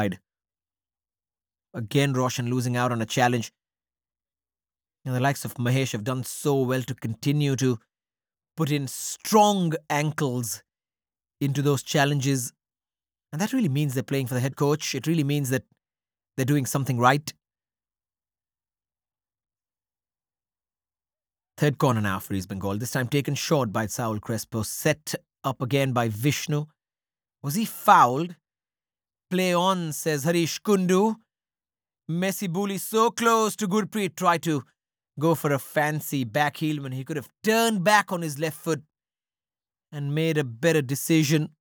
Again, Roshan losing out on a challenge. And the likes of Mahesh have done so well to continue to put in strong ankles into those challenges. And that really means they're playing for the head coach. It really means that they're doing something right. Third corner now for East Bengal. This time taken short by Saul Crespo. Set up again by Vishnu. Was he fouled? Play on, says Harish Kundu. Messi Bully so close to Gurpreet. Try to go for a fancy back heel when he could have turned back on his left foot and made a better decision.